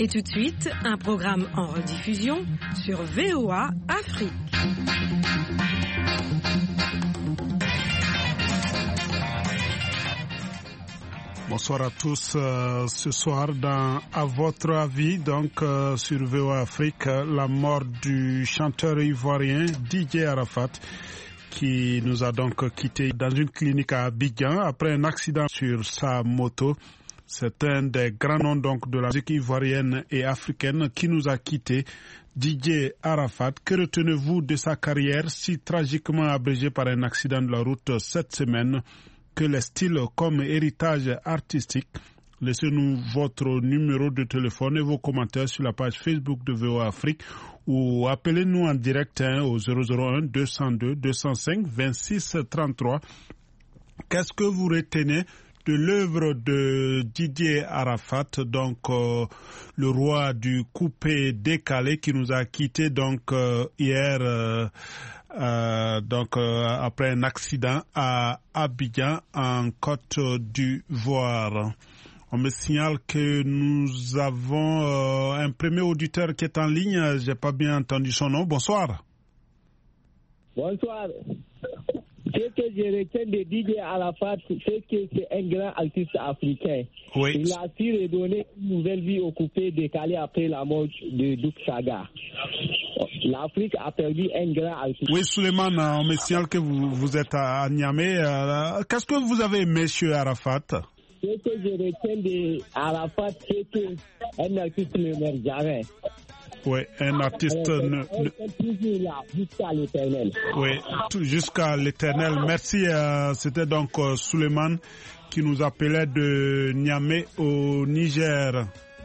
Et tout de suite, un programme en rediffusion sur VOA Afrique. Bonsoir à tous. Ce soir, à votre avis, donc sur VOA Afrique, la mort du chanteur ivoirien DJ Arafat, qui nous a donc quittés dans une clinique à Abidjan après un accident sur sa moto. C'est un des grands noms donc de la musique ivoirienne et africaine qui nous a quittés. DJ Arafat, que retenez-vous de sa carrière si tragiquement abrégée par un accident de la route cette semaine? Que les styles comme héritage artistique? Laissez-nous votre numéro de téléphone et vos commentaires sur la page Facebook de VOA Afrique ou appelez-nous en direct au 001 202 205 26 33. Qu'est-ce que vous retenez de l'œuvre de Didier Arafat, donc le roi du coupé décalé qui nous a quittés donc hier après un accident à Abidjan en Côte d'Ivoire. On me signale que nous avons un premier auditeur qui est en ligne. J'ai pas bien entendu son nom. Bonsoir. Bonsoir. Ce que je retiens de DJ Arafat, c'est que c'est un grand artiste africain. Oui. Il a su redonner une nouvelle vie au coupé décalé après la mort de Douk Saga. L'Afrique a perdu un grand artiste. Oui, Suleiman, on me signale que vous êtes à Niamey. Qu'est-ce que vous avez aimé chez Arafat? Ce que je retiens de Arafat, c'est qu'un artiste ne meurt jamais. Oui, un artiste jusqu'à l'éternel. Oui, jusqu'à l'éternel. Merci. C'était donc Suleiman qui nous appelait de Niamey au Niger.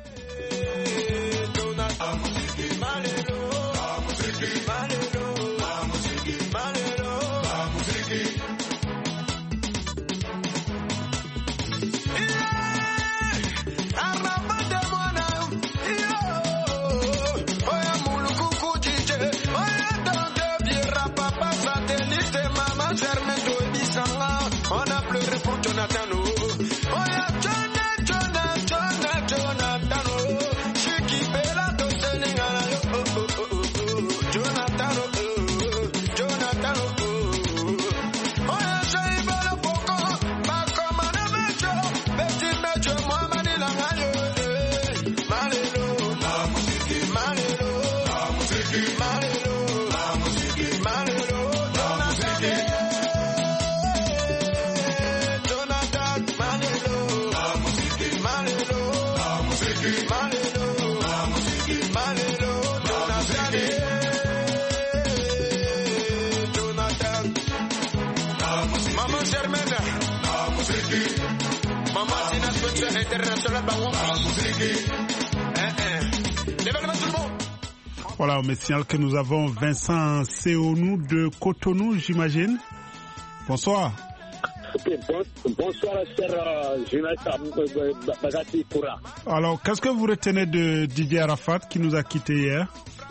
Voilà, on me signale que nous avons Vincent Seonou de Cotonou, j'imagine. Bonsoir. Bonsoir, cher journaliste Bagati Koura. Alors, qu'est-ce que vous retenez de Didier Arafat qui nous a quittés hier?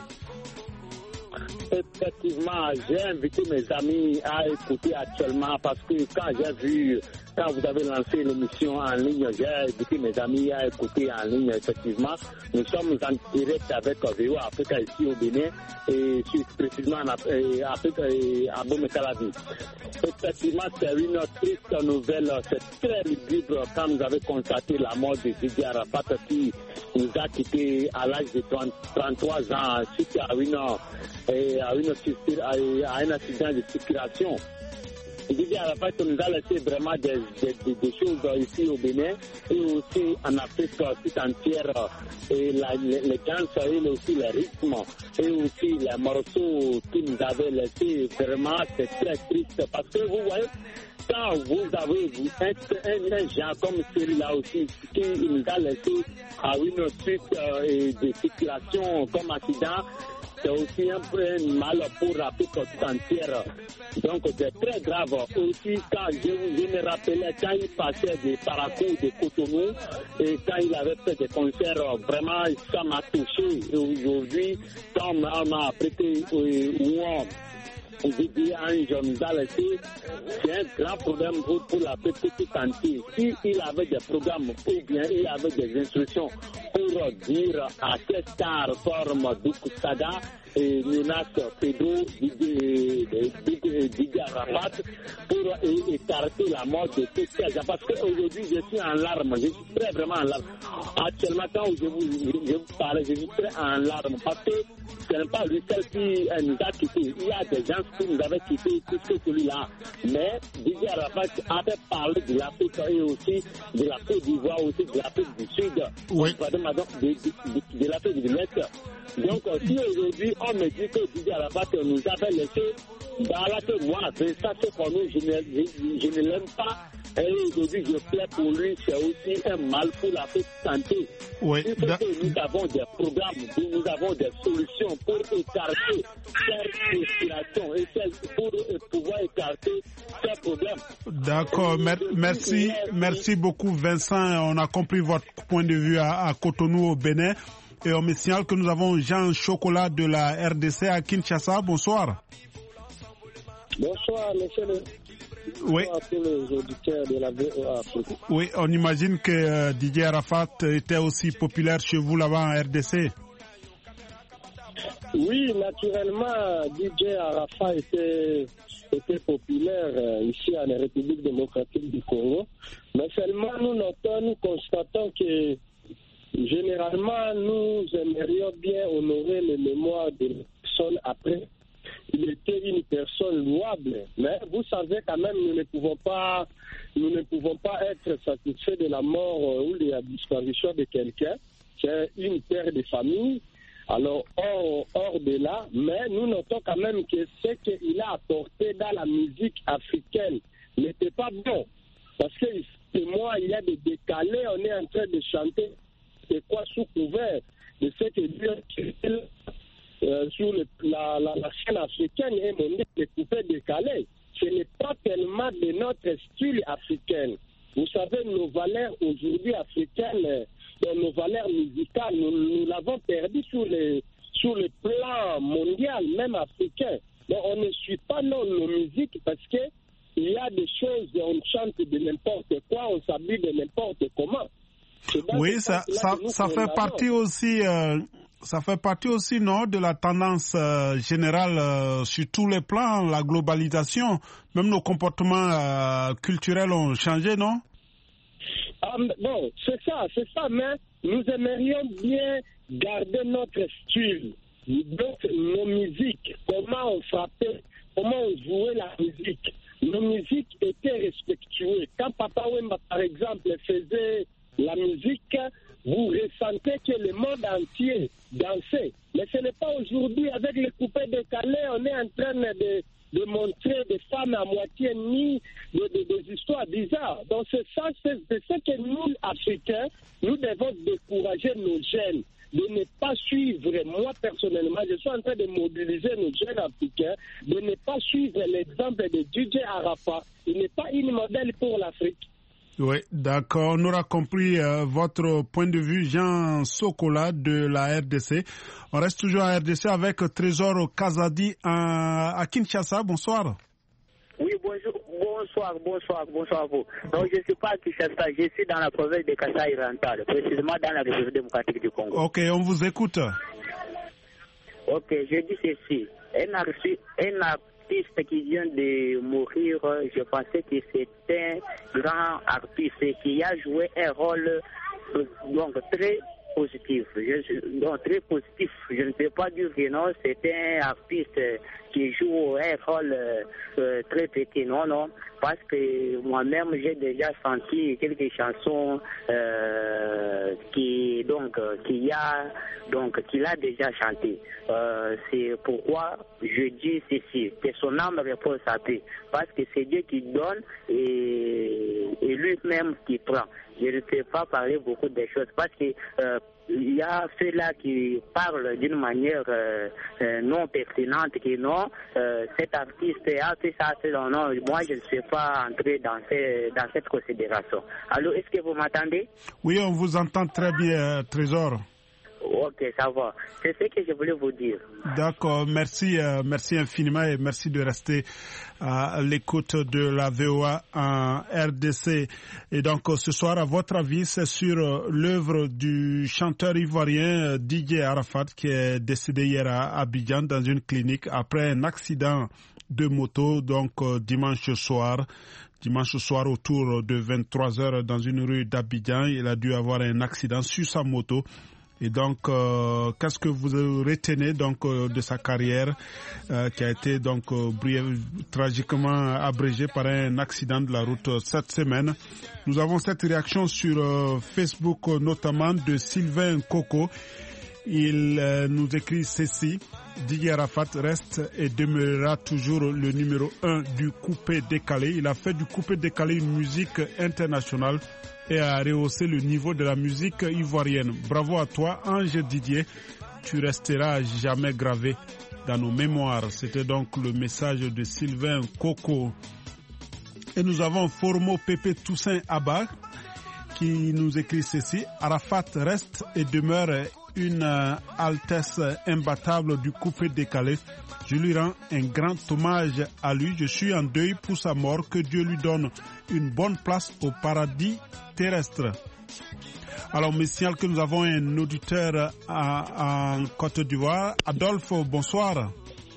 Effectivement, j'ai invité mes amis à écouter actuellement parce que quand vous avez lancé l'émission en ligne, j'ai invité mes amis à écouter en ligne. Effectivement, nous sommes en direct avec VOA Africa ici au Bénin et précisément à Bomekalavi. Effectivement, c'est une triste nouvelle. C'est très lugubre quand vous avez constaté la mort de Didier Arafat qui nous a quittés à l'âge de 33 ans suite à un accident de circulation. Didier Arafat nous a laissé vraiment des choses ici au Bénin et aussi en Afrique tout entière. Et les danses et aussi les rythmes et aussi les morceaux qu'il nous avait laissé, vraiment c'est très triste parce que vous voyez, quand vous avez un genre comme celui-là aussi qui nous a laissé à une suite de circulation comme accident, c'est aussi un peu mal pour l'Afrique tout entière. Donc c'est très grave. Aussi quand je me rappelais quand il passait de Parakou, de Cotonou, et quand il avait fait des concerts, vraiment ça m'a touché. Et aujourd'hui, quand on m'a apprêté Didier Ange nous a laissé, c'est un grand problème pour la petite entière. S'il avait des programmes ou bien il avait des instructions pour dire à quelle star forme Douk Saga et Younas Pedro Didier Arafat pour écarter la mort de tous ces gens. Parce qu'aujourd'hui, je suis en larmes, je suis très vraiment en larmes. Actuellement, quand je vous parle, je suis très en larmes parce que ce n'est pas lui seul qui nous a quittés. Il y a des gens qui nous avaient quittés plus que celui-là. Mais Didier Arafat avait parlé de l'Afrique et aussi de la Côte d'Ivoire, aussi de l'Afrique du Sud, de l'Afrique de l'Est. Donc, si aujourd'hui on me dit que Didier Arafat nous avait laissé, que moi, c'est ça c'est pour nous, je ne l'aime pas. Et aujourd'hui, je plains pour lui, c'est aussi un mal pour l'Afrique santé. Oui. Il faut que nous avons des programmes, nous avons des solutions pour écarter ces inspirations et pour pouvoir écarter ces problèmes. D'accord, merci beaucoup Vincent. On a compris votre point de vue à Cotonou au Bénin. Et on me signale que nous avons Jean Chocolat de la RDC à Kinshasa. Bonsoir. Bonsoir, monsieur le... Oui. Bonsoir à tous les auditeurs de la VOA Afrique. Oui, on imagine que Didier Arafat était aussi populaire chez vous là-bas en RDC. Oui, naturellement, Didier Arafat était populaire ici en République démocratique du Congo. Mais seulement nous constatons que généralement, nous aimerions bien honorer les mémoires de personnes après. Il était une personne louable, mais vous savez quand même, nous ne pouvons pas être satisfaits de la mort ou de la disparition de quelqu'un. C'est une perte de famille. Alors, hors de là, mais nous notons quand même que ce qu'il a apporté dans la musique africaine n'était pas bon. Parce que, moi, il y a des décalés, on est en train de chanter. C'est quoi sous couvert de ce que Dieu sur la scène africaine et mondiale, les coupés décalés. Ce n'est pas tellement de notre style africain. Vous savez, nos valeurs aujourd'hui africaines, nos valeurs musicales, nous l'avons perdu sur le plan mondial, même africain. Donc on ne suit pas nos musiques parce que il y a des choses, on chante de n'importe quoi, on s'habille de n'importe comment. Oui, ça fait partie aussi, non, de la tendance générale sur tous les plans, la globalisation. Même nos comportements culturels ont changé, non? Bon, c'est ça, mais nous aimerions bien garder notre style, donc nos musiques, comment on frappait, comment on jouait la musique. Nos musiques étaient respectueuses. Quand Papa Wemba, par exemple, faisait la musique, vous ressentez que le monde entier dansait. Mais ce n'est pas aujourd'hui, avec les coupés décalés, on est en train de montrer des femmes à moitié nues, des histoires bizarres. Donc c'est ce que nous, Africains, nous devons décourager nos jeunes de ne pas suivre. Moi, personnellement, je suis en train de mobiliser nos jeunes Africains de ne pas suivre l'exemple de Didier Arafat. Il n'est pas une modèle pour l'Afrique. Oui, d'accord. On aura compris votre point de vue, Jean Sokola de la RDC. On reste toujours à RDC avec Trésor Kazadi à Kinshasa. Bonsoir. Oui, bonsoir à vous. Donc, je ne suis pas à Kinshasa, je suis dans la province de Kasai Oriental, précisément dans la République démocratique du Congo. Ok, on vous écoute. Ok, je dis ceci. Un artiste qui vient de mourir, je pensais que c'était un grand artiste qui a joué un rôle donc très positif. Très positif. Je ne peux pas dire que non, c'était un artiste qui joue un rôle très petit. Non. Parce que moi-même, j'ai déjà senti quelques chansons qu'il a déjà chanté. C'est pourquoi je dis ceci, que son âme repose à paix. Parce que c'est Dieu qui donne et lui-même qui prend. Je ne sais pas parler beaucoup de choses parce que il y a ceux-là qui parlent d'une manière non pertinente, qui non, cet artiste a fait ça, non, moi je ne suis pas entré dans cette considération. Alors, est-ce que vous m'entendez? Oui, on vous entend très bien, Trésor. Ok, ça va. C'est ce que je voulais vous dire. D'accord, merci infiniment et merci de rester à l'écoute de la VOA en RDC. Et donc ce soir, à votre avis, c'est sur l'œuvre du chanteur ivoirien DJ Arafat qui est décédé hier à Abidjan dans une clinique après un accident de moto, donc dimanche soir autour de 23h dans une rue d'Abidjan. Il a dû avoir un accident sur sa moto. Et donc, qu'est-ce que vous retenez donc de sa carrière qui a été donc tragiquement abrégée par un accident de la route cette semaine? Nous avons cette réaction sur Facebook notamment de Sylvain Coco. Il nous écrit ceci: Didier Arafat reste et demeurera toujours le numéro 1 du coupé décalé. Il a fait du coupé décalé une musique internationale et a rehaussé le niveau de la musique ivoirienne. Bravo à toi, Ange Didier. Tu resteras jamais gravé dans nos mémoires. C'était donc le message de Sylvain Coco. Et nous avons Formo Pépé Toussaint Abba qui nous écrit ceci: Arafat reste et demeure une altesse imbattable du coupé décalé. Je lui rends un grand hommage à lui. Je suis en deuil pour sa mort. Que Dieu lui donne une bonne place au paradis terrestre. Alors, me signale que nous avons un auditeur en Côte d'Ivoire. Adolphe, bonsoir.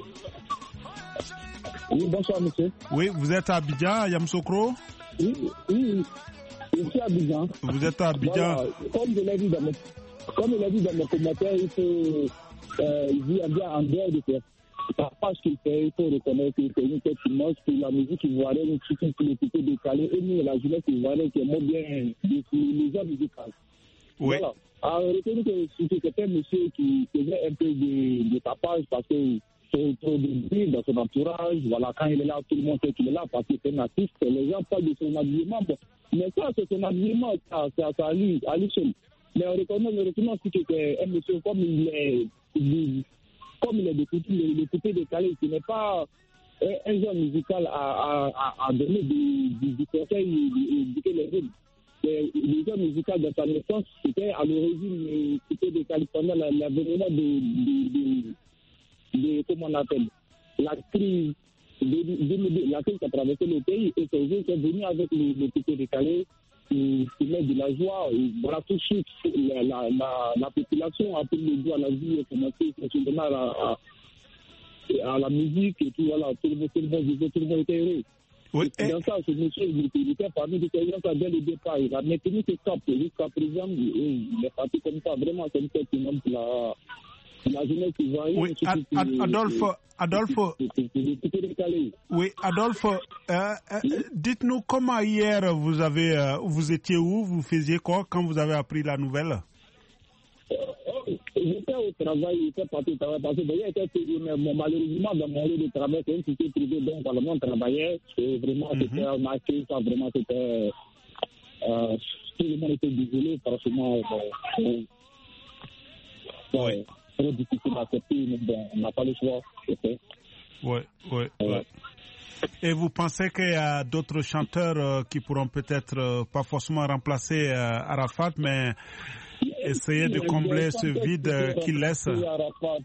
Oui, bonsoir, monsieur. Oui, vous êtes à Abidjan, à Yamoussoukro? Oui, je suis à Abidjan. Vous êtes à Abidjan. Voilà. Comme il a dit dans mes commentaires, il vit bien en dehors de ça. Parce qu'il fait, il faut reconnaître que c'est une tête immense pour la musique ivoirienne, surtout pour les côtés décalés, et nous, la jeunesse ivoirienne qui aime bien les genres musicaux. Oui. Voilà. Alors, retenez que c'était un monsieur qui faisait un peu de tapage parce que c'est trop de bruit dans son entourage. Voilà, quand il est là, tout le monde sait qu'il est là parce que c'est un artiste. Les gens parlent de son habillement. Bon. Mais ça, c'est son habillement, ça à lui seul. Mais on reconnaît aussi que c'est un monsieur comme il est de coutume, le coupé décalé, ce n'est pas un genre musical à donner du conseil et d'éduquer les jeunes. Le genre musical de sa naissance, c'était à l'origine le coupé décalé pendant l'avènement de comment on appelle, la crise qui a traversé le pays, et ces jeunes sont venus avec le coupé décalé. Qui met de la joie, et voilà, tout de suite, la population a pris le goût à la vie et commencé essentiellement à la musique, et tout, voilà, tout le monde était heureux. Oui, et dans ça, ce monsieur, il était parmi les gens dès le départ, il a maintenu ce cap jusqu'à présent, il est parti comme ça, vraiment, c'est une tête humaine pour la jeunesse ivoirienne. Oui, Adolphe, dites-nous comment hier vous étiez où, vous faisiez quoi quand vous avez appris la nouvelle? J'étais au travail, j'étais parti au travail parce que malheureusement dans mon lieu de travail c'est une société privée, donc dans le monde travaillait et vraiment c'était un marché, ça vraiment c'était tout le monde était désolé franchement. Oui. Très difficile à accepter, mais bon, on n'a pas le choix. Oui. Et vous pensez qu'il y a d'autres chanteurs qui pourront peut-être pas forcément remplacer Arafat, mais essayer de combler ce vide qu'il laisse? Il y a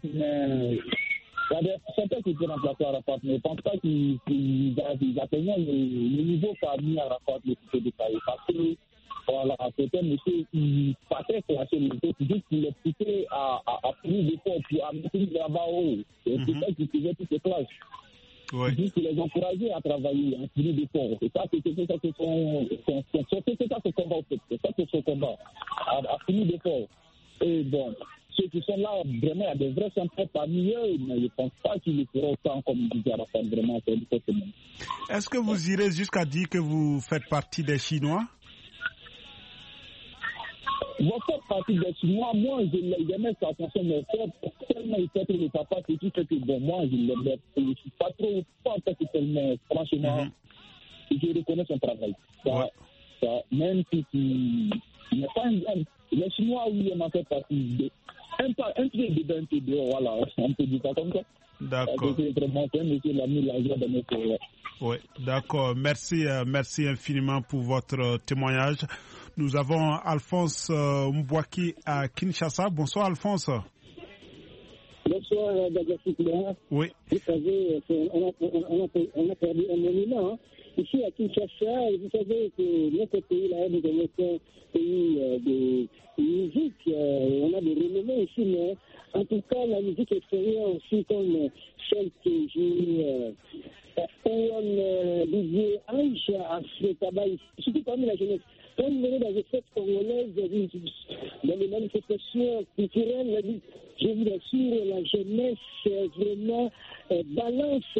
des chanteurs qui peuvent remplacer Arafat, mais je ne pense pas qu'ils atteignent le niveau qu'a mis Arafat le côté de Paris. Parce que voilà, c'était un monsieur qui passait sur la chaîne, juste pour le pousser à plus d'efforts pour amener là-bas haut. C'est ça qui faisait toutes ces classes. Oui. Juste les encourager à travailler, à plus d'efforts. Et ça, c'est ça que son combat, en fait. C'est ça que son combat, à plus d'efforts. Et bon, ceux qui sont là, vraiment, il y a des vrais chanteurs parmi eux, mais je ne pense pas qu'ils le feront autant comme disait Arafat, vraiment, c'est du côté même. Est-ce que vous irez jusqu'à dire que vous faites partie des Chinois? Vous faites partie des Chinois, moi je l'aimais sa façon de faire, tellement il fait le papa, c'est tout ce que bon, moi je l'aimais, je ne suis pas trop fort tellement, franchement, je reconnais son travail. Ça, même si il n'est pas un... Les Chinois, oui, on en fait partie. un peu de voilà, on peut dire ça comme ça. D'accord. C'est vraiment un monsieur l'ami Lazare de notre. Oui, d'accord. Merci infiniment pour votre témoignage. Nous avons Alphonse Mbouaki à Kinshasa. Bonsoir Alphonse. Bonsoir Gaddafi. Oui. Vous savez, on a perdu un monument. Hein. Ici à Kinshasa, vous savez que notre pays là, nous sommes un pays de musique. On a des renommées ici, mais en tout cas, la musique extérieure aussi, comme celle que j'ai Didier Ange à ce tabac ici, surtout parmi la jeunesse. Quand vous venez dans les fêtes congolaises, dans les manifestations culturelles, je vous assure, la jeunesse vraiment balance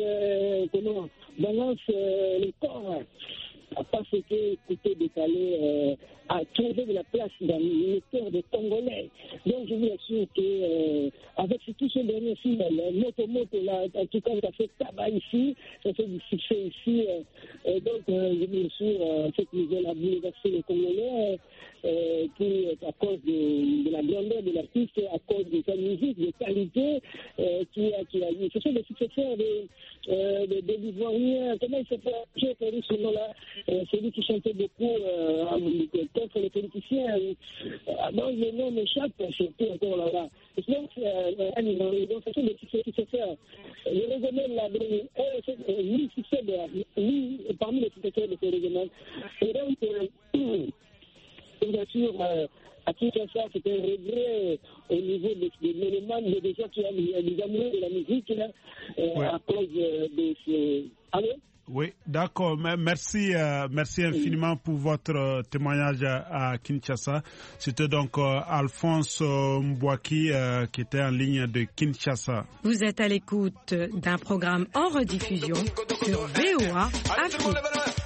le corps. Parce que côté décalé a trouvé de la place dans le cœur des Congolais. Donc je vous assure que avec tout ce dernier film, Moto là, en tout cas ça fait tabac ici, ça fait du succès ici. Donc je vous assure, cette nouvelle a bouleversé les Congolais à cause de la grandeur de l'artiste, à cause de sa musique, de qualité qui a eu. Ce sont des successeurs de l'Ivoirien, comment il s'appelle, j'ai perdu ce nom-là, celui qui chantait beaucoup contre les politiciens. Donc le nom m'échappe, surtout encore là-bas. Donc ce sont des successeurs. Le régional là, lui, parmi les successeurs de ce régional. Et donc, bien sûr, à Kinshasa, c'est un regret au niveau des mélomanes, des gens qui ont des amoureux de la musique, là, à cause de ce... Allô? Oui, d'accord. Merci infiniment pour votre témoignage à Kinshasa. C'était donc Alphonse Mbouaki qui était en ligne de Kinshasa. Vous êtes à l'écoute d'un programme en rediffusion sur VOA Afrique.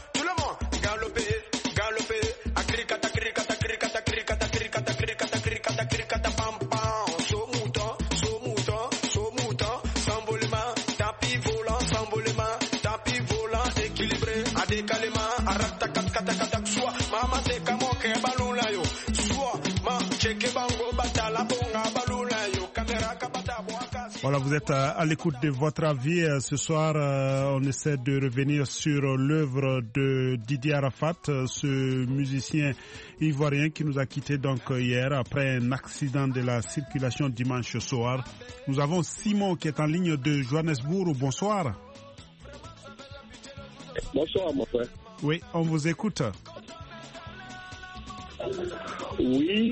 Voilà, vous êtes à l'écoute de votre avis. Ce soir, on essaie de revenir sur l'œuvre de Didier Arafat, ce musicien ivoirien qui nous a quittés donc hier après un accident de la circulation dimanche soir. Nous avons Simon qui est en ligne de Johannesburg. Bonsoir. Bonsoir, mon frère. Oui, on vous écoute. Oui,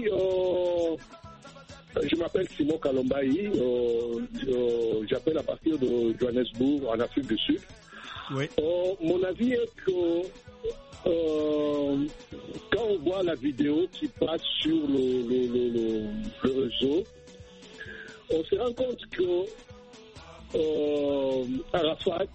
je m'appelle Simon Kalombaï. J'appelle à partir de Johannesburg, en Afrique du Sud. Oui. Mon avis est que quand on voit la vidéo qui passe sur le réseau, on se rend compte que Arafat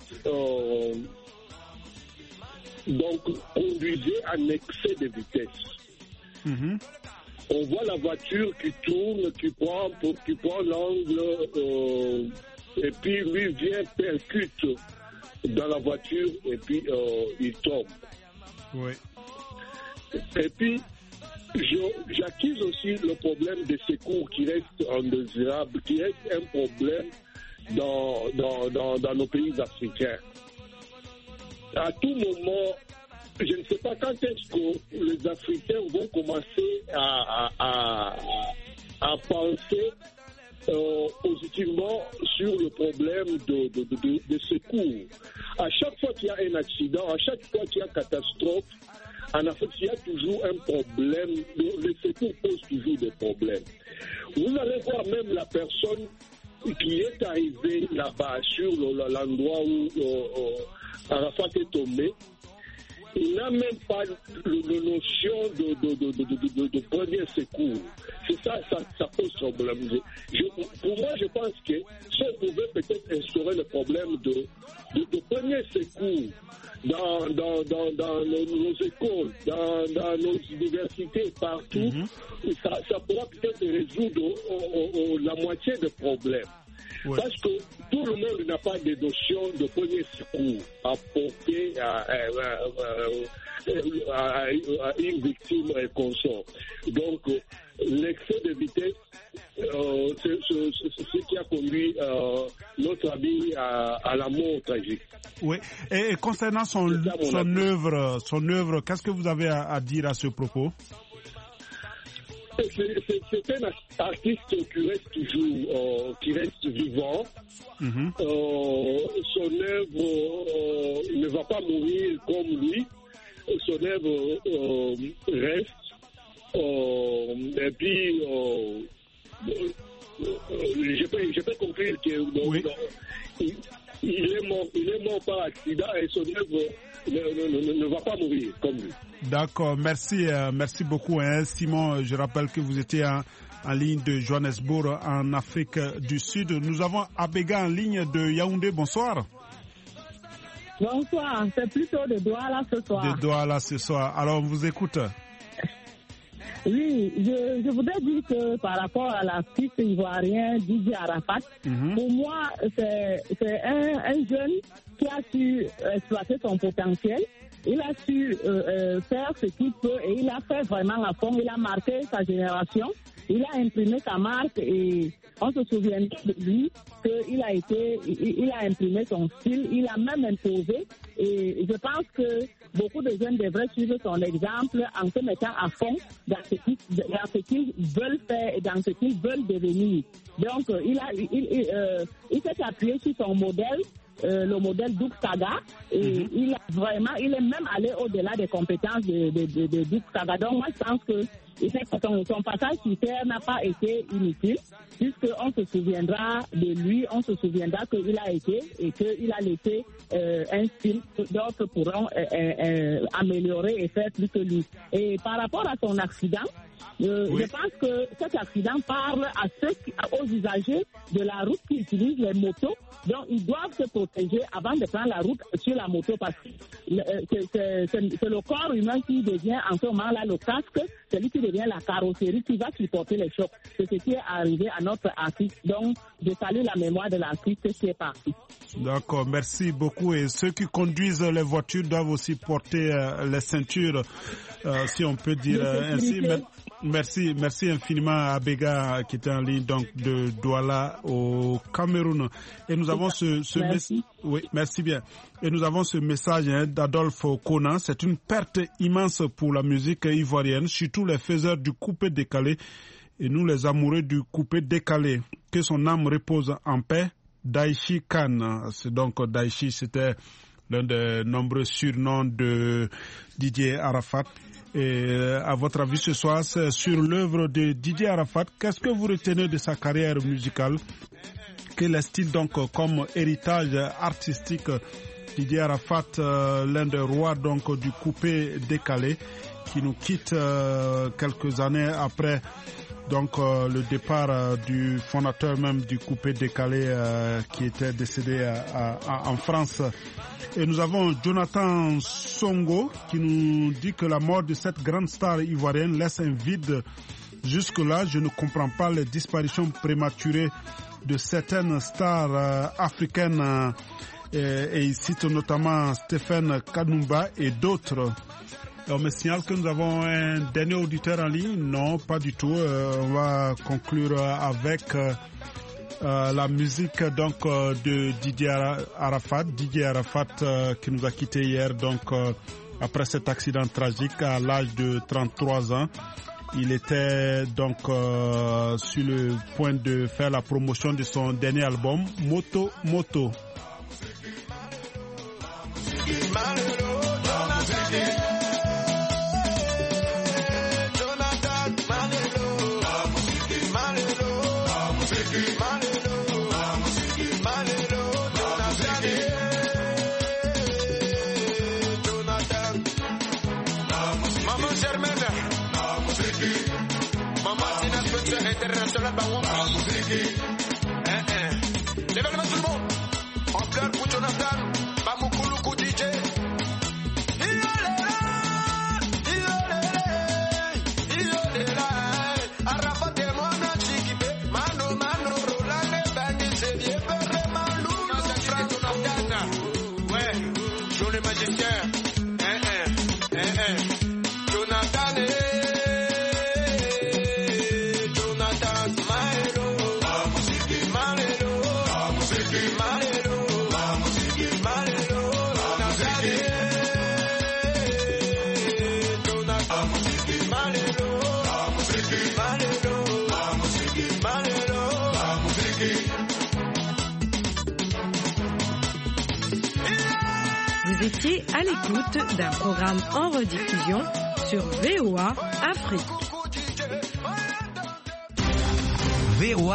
donc conduisait en excès de vitesse. Mm-hmm. On voit la voiture qui tourne, qui prend l'angle, et puis lui vient percute dans la voiture et puis il tombe. Oui. Et puis j'accuse aussi le problème des secours qui reste indésirable, qui reste un problème dans nos pays africains. À tout moment, je ne sais pas quand est-ce que les Africains vont commencer à penser positivement sur le problème de secours. À chaque fois qu'il y a un accident, à chaque fois qu'il y a une catastrophe, en Afrique, il y a toujours un problème. Le secours pose toujours des problèmes. Vous allez voir même la personne qui est arrivée là-bas sur l'endroit où Arafat est tombé. Il n'a même pas la notion de premier secours. C'est ça pose problème. Pour moi, je pense que si on pouvait peut-être instaurer le problème de premier secours dans nos écoles, dans nos universités, partout, ça pourra peut-être résoudre la moitié des problèmes. Ouais. Parce que tout le monde n'a pas de notion de premier secours à porter à une victime consort. Donc, l'excès de vitesse ce qui a conduit notre ami à la mort tragique. Oui. Et concernant son œuvre, qu'est-ce que vous avez à dire à ce propos? C'est un artiste qui reste toujours, qui reste vivant. Son œuvre ne va pas mourir comme lui. Son œuvre reste. Et puis, je peux conclure qu'il est mort par accident et son œuvre ne va pas mourir comme lui. D'accord, merci beaucoup Simon. Je rappelle que vous étiez en ligne de Johannesburg en Afrique du Sud. Nous avons Abega en ligne de Yaoundé. Bonsoir. Bonsoir, c'est plutôt de Douala ce soir. De Douala ce soir. Alors on vous écoute. Oui, je voudrais dire que par rapport à l'artiste ivoirien Didier Arafat, pour moi, c'est un jeune qui a su exploiter son potentiel. Il a su faire ce qu'il peut et il a fait vraiment à fond. Il a marqué sa génération. Il a imprimé sa marque et on se souvient de lui qu'il il a imprimé son style. Il a même imposé et je pense que beaucoup de jeunes devraient suivre son exemple en se mettant à fond dans ce qu'ils veulent faire et dans ce qu'ils veulent devenir. Donc, il s'est appuyé sur son modèle, le modèle Douk Saga, et il est même allé au-delà des compétences de Douk Saga. Donc, moi, je pense que son passage sur Terre n'a pas été inutile, puisqu'on se souviendra de lui, on se souviendra qu'il a été et qu'il a laissé un style que d'autres pourront améliorer et faire plus que lui. Et par rapport à son accident, je pense que cet accident parle aux usagers de la route qui utilisent les motos. Donc, ils doivent se protéger avant de prendre la route sur la moto parce que c'est le corps humain qui devient en ce moment-là le casque, celui qui devient la carrosserie qui va supporter les chocs. C'est ce qui est arrivé à notre artiste. Donc, je salue la mémoire de l'artiste qui est parti. D'accord, merci beaucoup. Et ceux qui conduisent les voitures doivent aussi porter les ceintures, si on peut dire ainsi. Merci infiniment à Abega qui était en ligne donc de Douala au Cameroun. Et nous avons merci bien. Et nous avons ce message d'Adolphe Conan. C'est une perte immense pour la musique ivoirienne, surtout les faiseurs du coupé décalé et nous les amoureux du coupé décalé. Que son âme repose en paix. Daichi Khan. C'est donc Daichi, c'était l'un des nombreux surnoms de Didier Arafat. Et à votre avis ce soir, c'est sur l'œuvre de Didier Arafat. Qu'est-ce que vous retenez de sa carrière musicale? Quel est-il donc comme héritage artistique? Didier Arafat, l'un des rois donc du coupé décalé, qui nous quitte quelques années après donc le départ du fondateur même du coupé décalé qui était décédé en France. Et nous avons Jonathan Songo qui nous dit que la mort de cette grande star ivoirienne laisse un vide. Jusque-là, je ne comprends pas les disparitions prématurées de certaines stars africaines. Et il cite notamment Stéphane Kanumba et d'autres. On me signale que nous avons un dernier auditeur en ligne. Non, pas du tout. On va conclure avec la musique donc de Didier Arafat. Didier Arafat qui nous a quittés hier donc après cet accident tragique à l'âge de 33 ans. Il était donc sur le point de faire la promotion de son dernier album Moto Moto. International Lève-le-moi tout le monde. En pleure pour Jonathan. Bamoukoulou DJ. Arafat et moi n'a chiquité. Mano, Roland, les bandits, c'est bien vraiment lourd. Jonathan. Ouais, journée magicien. Jonathan. étiez à l'écoute d'un programme en rediffusion sur VOA Afrique. VOA